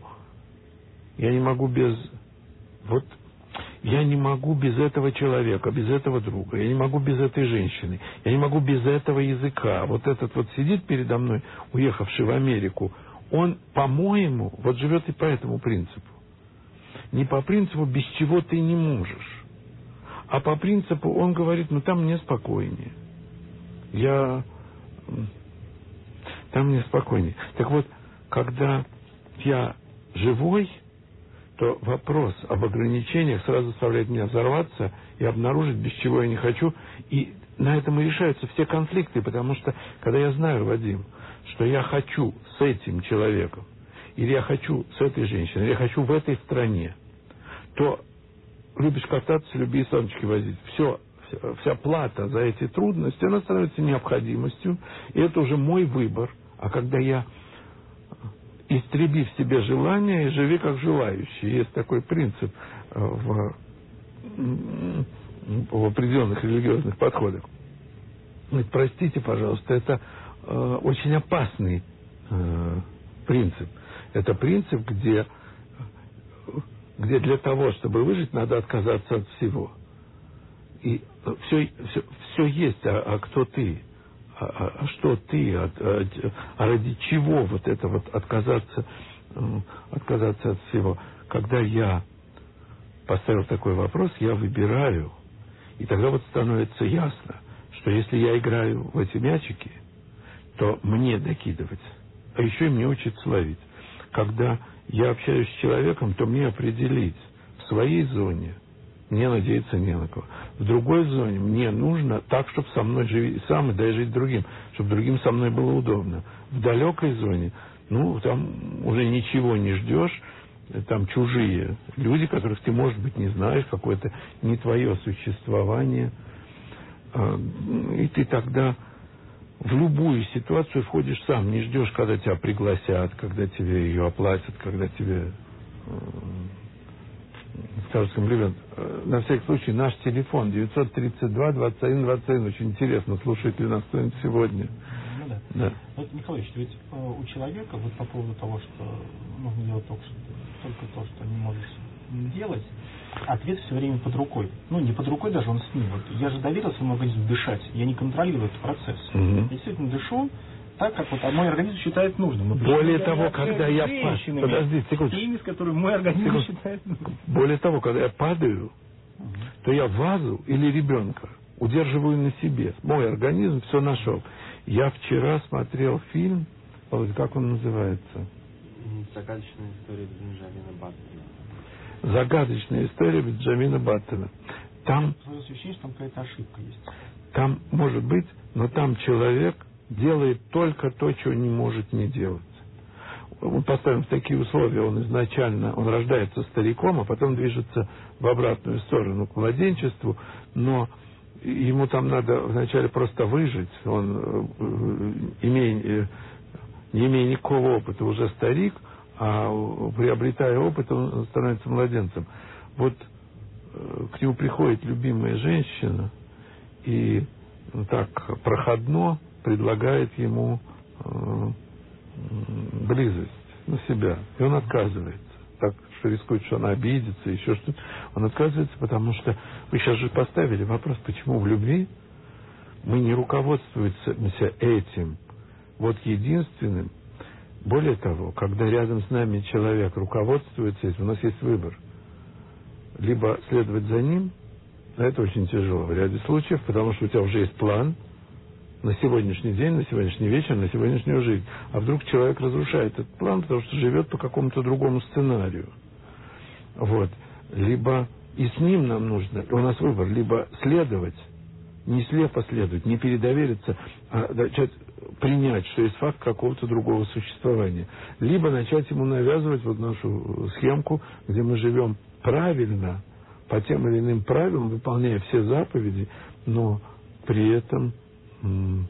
Speaker 8: я не могу без, вот, я не могу без этого человека, без этого друга, я не могу без этой женщины, я не могу без этого языка. Вот этот вот сидит передо мной, уехавший в Америку, он, по-моему, вот живет и по этому принципу. Не по принципу, без чего ты не можешь, а по принципу, он говорит, ну там мне спокойнее. Я... Там мне спокойнее. Так вот, когда я живой, то вопрос об ограничениях сразу заставляет меня взорваться и обнаружить, без чего я не хочу. И на этом и решаются все конфликты, потому что, когда я знаю, Вадим, что я хочу с этим человеком, или я хочу с этой женщиной, или я хочу в этой стране, то любишь кататься, люби и саночки возить. Все, вся, вся плата за эти трудности, она становится необходимостью, и это уже мой выбор. А когда я, истреби в себе желание и живи как желающий, есть такой принцип в, в определенных религиозных подходах. Говорит, простите, пожалуйста, это э, очень опасный э, принцип. Это принцип, где, где для того, чтобы выжить, надо отказаться от всего. И все, все, все есть, а, а кто ты? А, а, а что ты? А, а, а ради чего вот это вот отказаться, э, отказаться от всего? Когда я поставил такой вопрос, я выбираю, и тогда вот становится ясно, что если я играю в эти мячики, то мне докидывать, а еще и мне учиться ловить. Когда я общаюсь с человеком, то мне определить в своей зоне, мне надеяться не на кого. В другой зоне мне нужно так, чтобы со мной жить сам и дай жить другим, чтобы другим со мной было удобно. В далекой зоне, ну, там уже ничего не ждешь, там чужие люди, которых ты, может быть, не знаешь, какое-то не твое существование. И ты тогда в любую ситуацию входишь сам, не ждешь, когда тебя пригласят, когда тебе ее оплатят, когда тебе скажут, комплимент. На всякий случай, наш телефон девятьсот тридцать два двадцать один двадцать один. Очень интересно, слушает ли нас кто-нибудь сегодня.
Speaker 7: Ну да.
Speaker 8: Да.
Speaker 7: Вот, Николаевич, ведь э, у человека, вот по поводу того, что нужно делать только, что, только то, что не можешь делать, ответ все время под рукой. Ну, не под рукой даже, он с ним. Вот я же доверил своему организму дышать. Я не контролирую этот процесс.
Speaker 8: Угу.
Speaker 7: Я действительно дышу, так, как вот мой организм считает нужным. Но
Speaker 8: более того, когда я падаю... Подожди, секунду.
Speaker 7: Теми, с которыми мой организм секунду. считает нужным.
Speaker 8: Более того, когда я падаю, угу. то я вазу или ребенка удерживаю на себе. Мой организм все нашел. Я вчера смотрел фильм, как он называется?
Speaker 9: Загадочная история Бенджамина Баттона.
Speaker 8: Загадочная история Бенджамина Баттона. Там...
Speaker 7: ощущение, что там какая-то ошибка есть.
Speaker 8: Там, может быть, но там человек делает только то, чего не может не делать. Он поставим в такие условия, он изначально, он рождается стариком, а потом движется в обратную сторону к младенчеству, но ему там надо вначале просто выжить, он, имея, не имея никакого опыта, уже старик, а приобретая опыт, он становится младенцем. Вот к нему приходит любимая женщина и так проходно предлагает ему э, близость на себя. И он отказывается. Так что рискует, что она обидится, еще что-то. Он отказывается, потому что вы сейчас же поставили вопрос, почему в любви мы не руководствуемся этим вот единственным. Более того, когда рядом с нами человек руководствуется этим, у нас есть выбор. Либо следовать за ним, а это очень тяжело в ряде случаев, потому что у тебя уже есть план на сегодняшний день, на сегодняшний вечер, на сегодняшнюю жизнь. А вдруг человек разрушает этот план, потому что живет по какому-то другому сценарию. Вот. Либо и с ним нам нужно, у нас выбор, либо следовать, не слепо следовать, не передовериться, а начать принять, что есть факт какого-то другого существования. Либо начать ему навязывать вот нашу схемку, где мы живем правильно, по тем или иным правилам, выполняя все заповеди, но при этом м-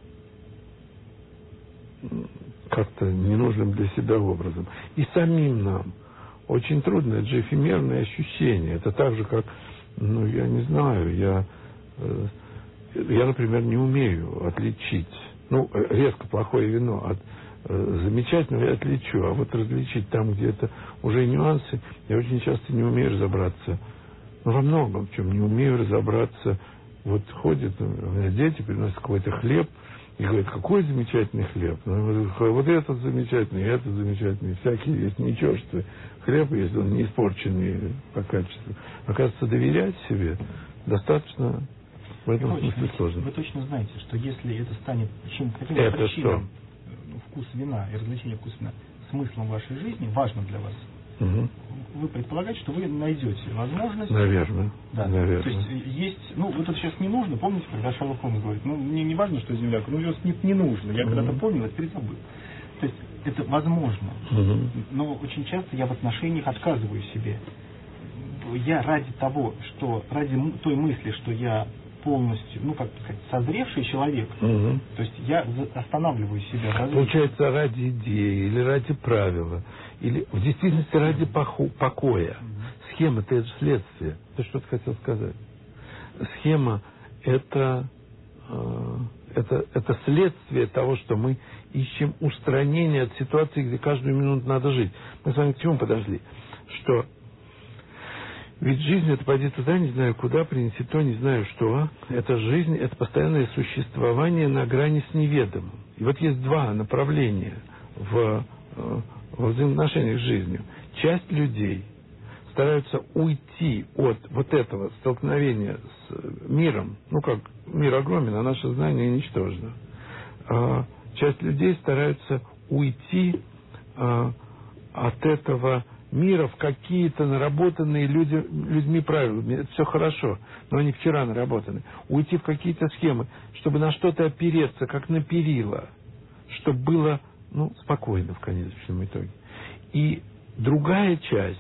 Speaker 8: как-то ненужным для себя образом. И самим нам очень трудно, это же эфемерное ощущение. Это так же, как, ну, я не знаю, я, э, я, например, не умею отличить, ну, резко плохое вино от э, замечательного я отличу, а вот различить там, где это уже нюансы, я очень часто не умею разобраться. Ну, во многом в чем не умею разобраться. Вот ходят, у меня дети приносят какой-то хлеб, и говорят, какой замечательный хлеб. Ну, вот этот замечательный, этот замечательный, всякие есть, ничего, что хлеб, если он не испорченный по качеству. Оказывается, доверять себе достаточно в этом
Speaker 7: вы
Speaker 8: смысле
Speaker 7: точно,
Speaker 8: сложно.
Speaker 7: Вы точно знаете, что если это станет чем, каким-то
Speaker 8: это
Speaker 7: причином, вкус вина и развлечение вкуса вина, смыслом вашей жизни, важным для вас,
Speaker 8: угу.
Speaker 7: вы предполагаете, что вы найдете возможность...
Speaker 8: Наверное.
Speaker 7: Да.
Speaker 8: Наверное.
Speaker 7: То есть есть... Ну, вот это сейчас не нужно. Помните, когда Шерлок Холмс говорит, ну, мне не важно, что Земля... Ну, сейчас не, не нужно. Я угу. когда-то понял, а теперь забыл. То есть это возможно. Угу. Но очень часто я в отношениях отказываю себе. Я ради того, что... Ради той мысли, что я полностью, ну, как сказать, созревший человек, угу. то есть я останавливаю себя.
Speaker 8: Получается, ради идеи или ради правила, или в действительности ради поху, покоя. Угу. Схема-то это следствие. Ты что-то хотел сказать? Схема это, э, это, это следствие того, что мы ищем устранение от ситуации, где каждую минуту надо жить. Мы с вами к чему подошли? Что ведь жизнь, это пойди туда, не знаю куда, принеси то, не знаю что. Это жизнь, это постоянное существование на грани с неведомым. И вот есть два направления в, во взаимоотношениях с жизнью. Часть людей стараются уйти от вот этого столкновения с миром. Ну как, мир огромен, а наше знание ничтожно. А часть людей стараются уйти а, от этого мира в какие-то наработанные люди, людьми правила. Это все хорошо, но они вчера наработаны. Уйти в какие-то схемы, чтобы на что-то опереться, как на перила, чтобы было, ну, спокойно в конечном итоге. И другая часть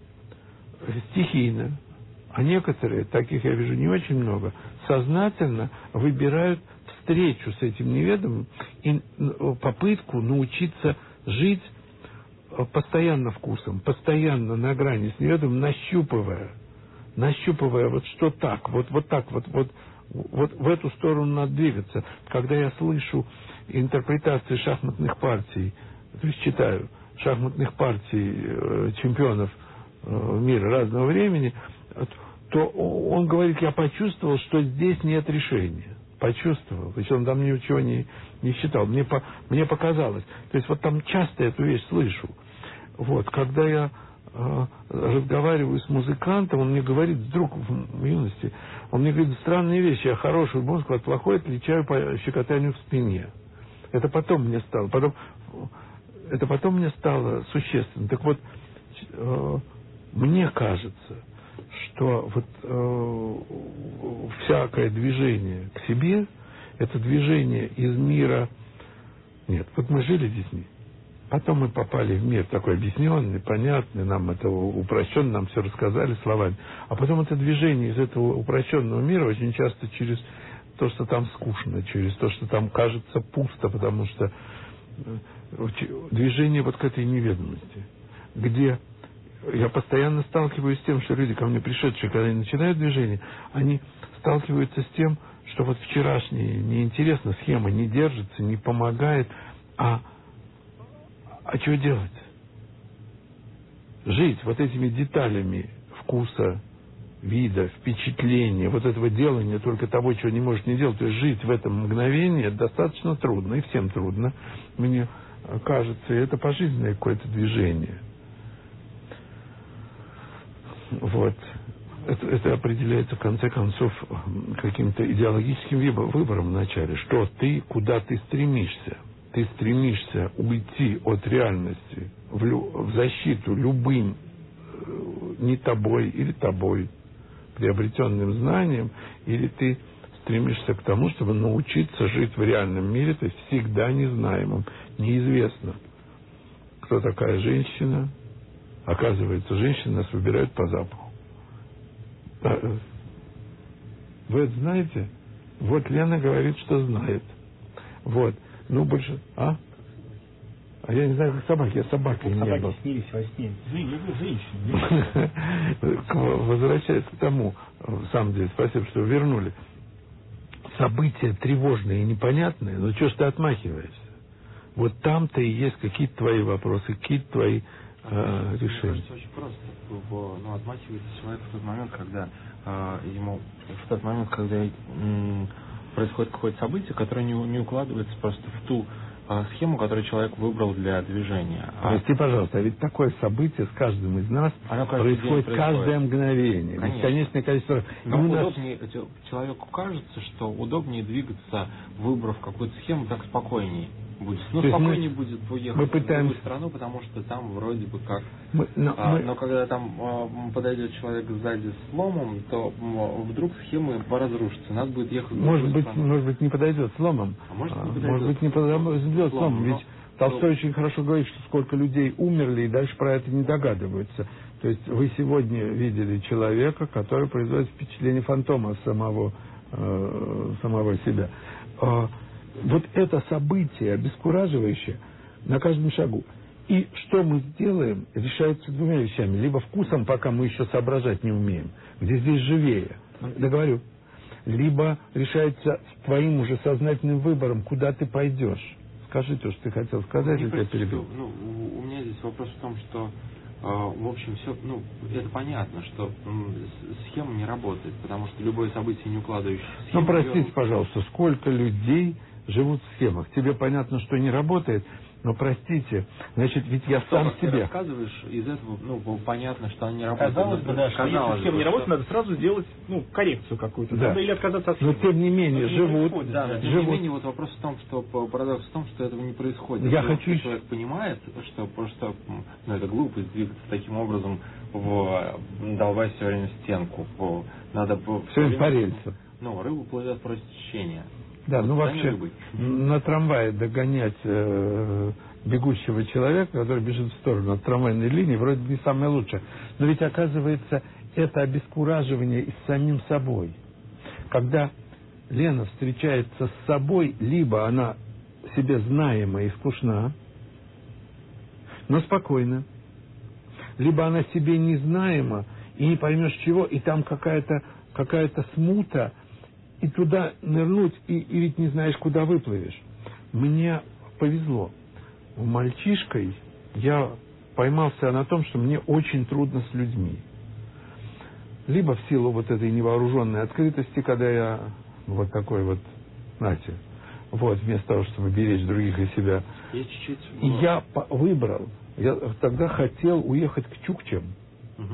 Speaker 8: стихийно, а некоторые, таких я вижу не очень много, сознательно выбирают встречу с этим неведомым и попытку научиться жить постоянно вкусом, постоянно на грани с неведомым, нащупывая, нащупывая вот что так, вот, вот так, вот, вот, вот в эту сторону надо двигаться. Когда я слышу интерпретации шахматных партий, то есть читаю шахматных партий э, чемпионов э, мира разного времени, то он говорит, я почувствовал, что здесь нет решения. почувствовал. Причем там ничего не, не считал. Мне, по, мне показалось. То есть вот там часто эту вещь слышу. Вот, когда я э, разговариваю с музыкантом, он мне говорит, вдруг в юности, он мне говорит странные вещи. Я хорошую музыку от плохой отличаю по щекотанию в спине. Это потом мне стало. Потом, это потом мне стало существенно. Так вот, э, мне кажется, что вот э, всякое движение к себе, это движение из мира... Нет, вот мы жили с детьми, потом мы попали в мир такой объясненный, понятный, нам это упрощенно, нам все рассказали словами, а потом это движение из этого упрощенного мира очень часто через то, что там скучно, через то, что там кажется пусто, потому что движение вот к этой неведомости, где... Я постоянно сталкиваюсь с тем, что люди, ко мне пришедшие, когда они начинают движение, они сталкиваются с тем, что вот вчерашнее неинтересно, схема не держится, не помогает, а, а что делать? Жить вот этими деталями вкуса, вида, впечатления, вот этого делания только того, чего не может не делать, то есть жить в этом мгновении достаточно трудно, и всем трудно, мне кажется, и это пожизненное какое-то движение. Вот. Это, это определяется, в конце концов, каким-то идеологическим выбором в начале. Что ты, куда ты стремишься? Ты стремишься уйти от реальности в, лю, в защиту любым не тобой или тобой приобретенным знанием, или ты стремишься к тому, чтобы научиться жить в реальном мире, то есть всегда незнаемым, неизвестно, кто такая женщина. Оказывается, женщины нас выбирают по запаху. Вы это знаете? Вот Лена говорит, что знает. Вот. Ну, больше... А? А я не знаю, как собаки. Я собакой не был.
Speaker 1: Собаки снились во сне. Женщины.
Speaker 8: Возвращаясь к тому, в самом деле, спасибо, что вернули. События тревожные и непонятные, но что ж ты отмахиваешься? Вот там-то и есть какие-то твои вопросы, какие-то твои а, решение. Мне
Speaker 9: кажется, очень просто. Ну, отмахивается человек в тот момент, когда э, ему в тот момент, когда м, происходит какое-то событие, которое не, не укладывается просто в ту э, схему, которую человек выбрал для движения. А...
Speaker 8: Прости, пожалуйста, а ведь такое событие с каждым из нас происходит, происходит каждое мгновение.
Speaker 9: Конечно.
Speaker 8: Бесконечное количество.
Speaker 9: Но
Speaker 8: у
Speaker 9: удобнее, нас... человеку кажется, что удобнее двигаться, выбрав какую-то схему, так спокойнее будет. Ну, спокойнее мы, будет уехать мы пытаемся... в другую страну, потому что там вроде бы как... Мы, но, а, мы... но когда там а, подойдет человек сзади с ломом, то а, вдруг схемы разрушатся. Надо будет ехать в другую
Speaker 8: может быть,
Speaker 9: страну.
Speaker 8: Может быть, не подойдет с ломом.
Speaker 9: А может, не подойдет,
Speaker 8: может быть, не подойдет с ломом. Ведь но... Толстой но... очень хорошо говорит, что сколько людей умерли, и дальше про это не догадываются. То есть вы сегодня видели человека, который производит впечатление фантома самого, э, самого себя. Вот это событие обескураживающее на каждом шагу. И что мы сделаем, решается двумя вещами. Либо вкусом, пока мы еще соображать не умеем, где здесь живее, договорю. Либо решается твоим уже сознательным выбором, куда ты пойдешь. Скажи то, что ты хотел сказать, или я перебил.
Speaker 9: Ну, у меня здесь вопрос в том, что в общем, все, ну, это понятно, что схема не работает, потому что любое событие, не укладывающееся в схему...
Speaker 8: Ну, простите, ее... пожалуйста, сколько людей живут в схемах? Тебе понятно, что не работает, но, простите, значит, ведь я
Speaker 9: что,
Speaker 8: сам себе...
Speaker 9: Ты рассказываешь, из этого, ну, понятно, что они не работают.
Speaker 1: Казалось бы, да, что если схема не работает,
Speaker 9: что...
Speaker 1: надо сразу сделать, ну, коррекцию какую-то.
Speaker 8: Да.
Speaker 1: Надо или отказаться от схемы.
Speaker 8: Но, тем не менее,
Speaker 1: это
Speaker 8: живут...
Speaker 1: Не
Speaker 9: да,
Speaker 1: да.
Speaker 9: Тем
Speaker 8: живут...
Speaker 9: не менее, вот вопрос в том, что парадокс в том, что этого не происходит.
Speaker 8: Я
Speaker 9: Если
Speaker 8: хочу...
Speaker 9: человек понимает, что просто, ну, это глупость двигаться таким образом, в, долбать все время в стенку. В, надо
Speaker 8: все время по рельсам.
Speaker 9: Ну, рыба плывет против течения.
Speaker 8: Да, ну вообще на трамвае догонять э, бегущего человека, который бежит в сторону от трамвайной линии, вроде не самое лучшее. Но ведь оказывается, это обескураживание и с самим собой. Когда Лена встречается с собой, либо она себе знаема и скучна, но спокойна, либо она себе незнаема и не поймешь чего, и там какая-то какая-то смута, и туда нырнуть, и, и ведь не знаешь, куда выплывешь. Мне повезло. Мальчишкой я поймался на том, что мне очень трудно с людьми. Либо в силу вот этой невооруженной открытости, когда я вот такой вот нате. Вот, вместо того, чтобы беречь других и себя.
Speaker 9: Я чуть-чуть...
Speaker 8: И я выбрал, я тогда хотел уехать к чукчам, угу.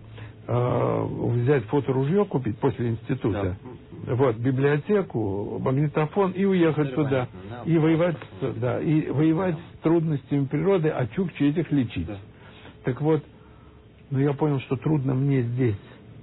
Speaker 8: э, взять фоторужье купить после института, да. Вот, библиотеку, магнитофон и уехать это туда. Да, и воевать, да, и воевать с трудностями природы, а чукчи этих лечить. Да. Так вот, ну я понял, что трудно мне здесь.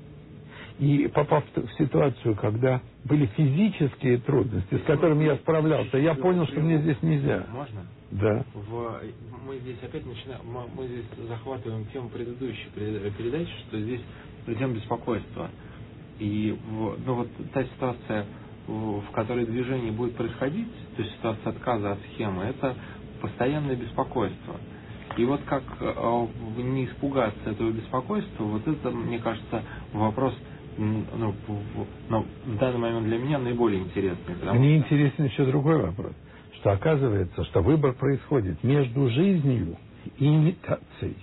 Speaker 8: И попав в ситуацию, когда были физические трудности, с которыми я справлялся, я понял, что мне здесь нельзя.
Speaker 9: Можно?
Speaker 8: Да.
Speaker 9: В, мы здесь опять начинаем, мы здесь захватываем тему предыдущей передачи, что здесь тема беспокойства. И ну, вот та ситуация, в которой движение будет происходить, то есть ситуация отказа от схемы, это постоянное беспокойство. И вот как не испугаться этого беспокойства, вот это, мне кажется, вопрос, ну, ну, в данный момент для меня наиболее интересный.
Speaker 8: Мне что... интересен еще другой вопрос, что оказывается, что выбор происходит между жизнью и имитацией.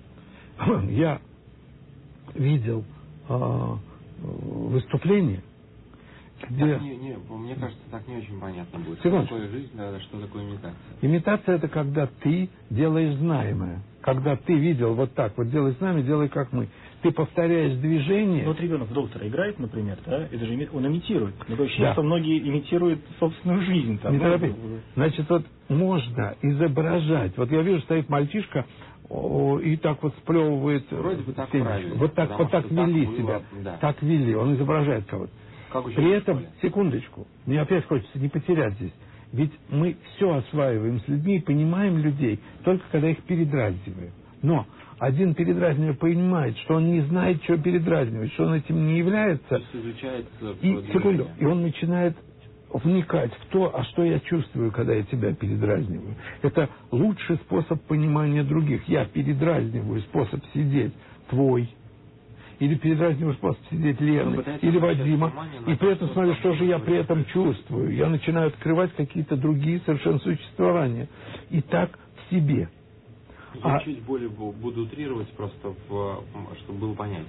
Speaker 8: Я видел э, выступление, где...
Speaker 9: Не, не, мне кажется, так не очень понятно будет.
Speaker 8: Секундочку.
Speaker 9: Что такое жизнь, да, что такое имитация?
Speaker 8: Имитация — это когда ты делаешь знаемое. Когда ты видел вот так, вот делай с нами, делай как мы. Ты повторяешь движение.
Speaker 7: Вот ребенок доктора играет, например, да, это же он имитирует. Такое ощущение, что многие имитируют собственную жизнь. Там,
Speaker 8: не торопись. Значит, вот можно изображать. Вот я вижу, стоит мальчишка и так вот сплевывает.
Speaker 9: Вроде бы так правильно.
Speaker 8: Вот так, вот так вели так себя. Было, да. Так вели. Он изображает кого-то. При этом, секундочку, мне опять хочется не потерять здесь. Ведь мы все осваиваем с людьми и понимаем людей, только когда их передразниваем. Но один передразнивающий понимает, что он не знает, что передразнивать, что он этим не является. И, секунду, и он начинает вникать в то, а что я чувствую, когда я тебя передразниваю. Это лучший способ понимания других. Я передразниваю способ сидеть твой. Или передразниваю способ сидеть Лены, или Вадима, и при этом смотрю, что же я при этом чувствую. Я начинаю открывать какие-то другие совершенно существования. И так в себе.
Speaker 9: Я а... чуть более буду утрировать, просто, в, чтобы было понятнее.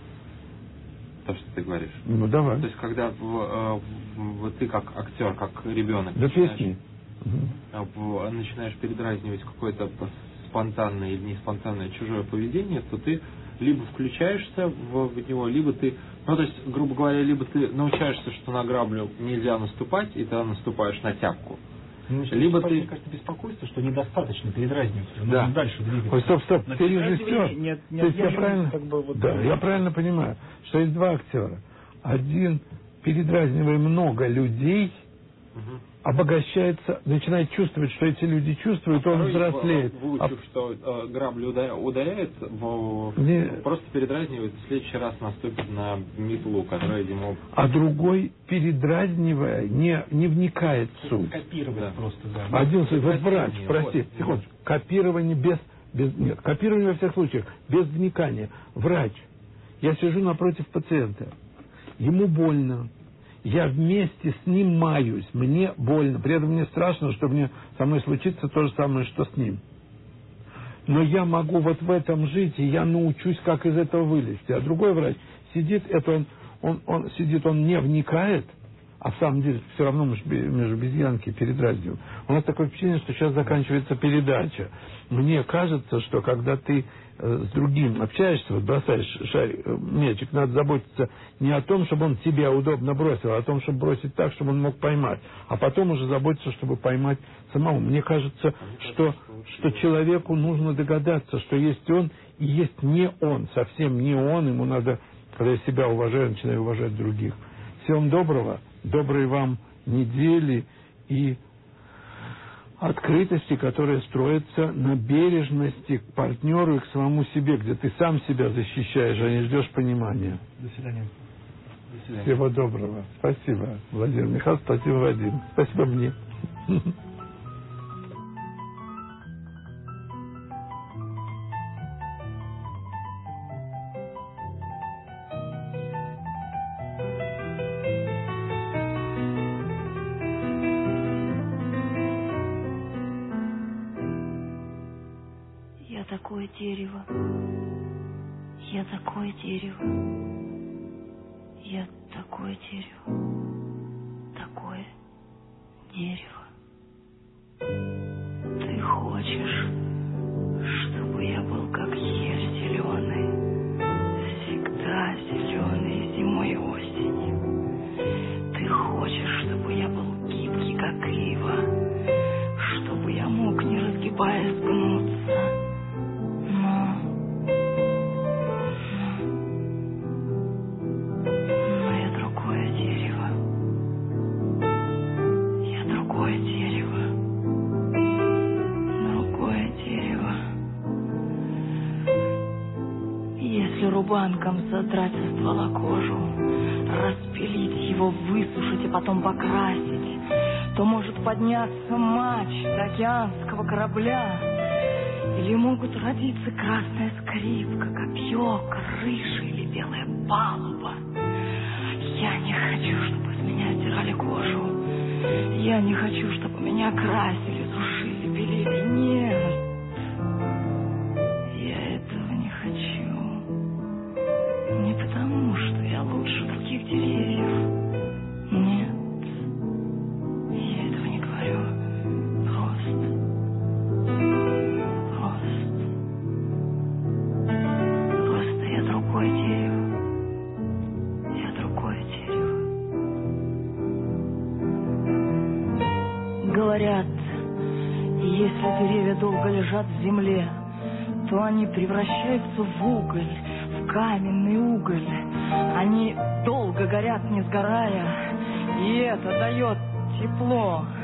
Speaker 9: То, что ты говоришь.
Speaker 8: Ну, давай.
Speaker 9: То есть, когда в, в, ты как актер, как ребенок,
Speaker 8: да
Speaker 9: начинаешь, угу. начинаешь передразнивать какое-то спонтанное или неспонтанное чужое поведение, то ты либо включаешься в, в него, либо ты, ну то есть, грубо говоря, либо ты научаешься, что на граблю нельзя наступать, и тогда наступаешь на тяпку.
Speaker 7: Ну, либо ты... Мне кажется, беспокойство, что недостаточно передразнивать,
Speaker 8: да.
Speaker 7: Нужно дальше двигаться.
Speaker 8: Ой, стоп, стоп, ты режиссер. Не, не То есть я правильно, как бы, вот, да, я правильно понимаю, что есть два актера. Один, передразнивая много людей, угу. обогащается, начинает чувствовать, что эти люди чувствуют, а он взрослеет.
Speaker 9: Выучив, а... что э, грабли ударяет, в... Не... просто передразнивает, в следующий раз наступит на метлу, которая ему...
Speaker 8: А другой, передразнивая, не, не вникает в суть.
Speaker 7: Копировать да. просто, да.
Speaker 8: Один, вот врач, прости, вот, секундочку, вот. Копирование без, без... Нет, копирование во всех случаях, без вникания. Врач, я сижу напротив пациента, ему больно. Я вместе с ним маюсь, мне больно. При этом мне страшно, что мне со мной случится то же самое, что с ним. Но я могу вот в этом жить, и я научусь, как из этого вылезти. А другой врач сидит, это он, он, он сидит, он не вникает, а в самом деле все равно мы между обезьянки передразниваем. У нас такое впечатление, что сейчас заканчивается передача. Мне кажется, что когда ты с другим общаешься, вот бросаешь шарик, мячик, надо заботиться не о том, чтобы он тебе удобно бросил, а о том, чтобы бросить так, чтобы он мог поймать. А потом уже заботиться, чтобы поймать самому. Мне кажется, что, что человеку нужно догадаться, что есть он и есть не он, совсем не он. Ему надо, когда я себя уважаю, начинаю уважать других. Всего вам доброго, доброй вам недели и открытости, которая строится на бережности к партнеру и к самому себе, где ты сам себя защищаешь, а не ждешь понимания.
Speaker 7: До свидания.
Speaker 8: До свидания. Всего доброго. Спасибо, Владимир Михайлович, спасибо, Вадим. Спасибо мне.
Speaker 10: Такое дерево, я такое дерево, я такое дерево, такое дерево. Ты хочешь, чтобы я был как ель зеленый, всегда зеленый зимой и осенью. Ты хочешь, чтобы я был гибкий, как ива, чтобы я мог, не разгибаясь, гнуться. Но... Но я другое дерево. Я другое дерево. Другое дерево. Если рубанком содрать со ствола кожу, распилить его, высушить и потом покрасить, то может подняться мачта океанского корабля, или могут родиться красная скрипка, копье, крыша или белая палуба. Я не хочу, чтобы с меня стирали кожу. Я не хочу, чтобы меня красили, сушили, белили. Нет. Я этого не хочу. Не потому, что я лучше других деревьев. Нет. Я этого не говорю. Просто. Просто. Просто я другое дерево. Я другое дерево. Говорят, если деревья долго лежат в земле, то они превращаются в уголь, в каменный уголь. Они долго горят, не сгорая, и это дает тепло.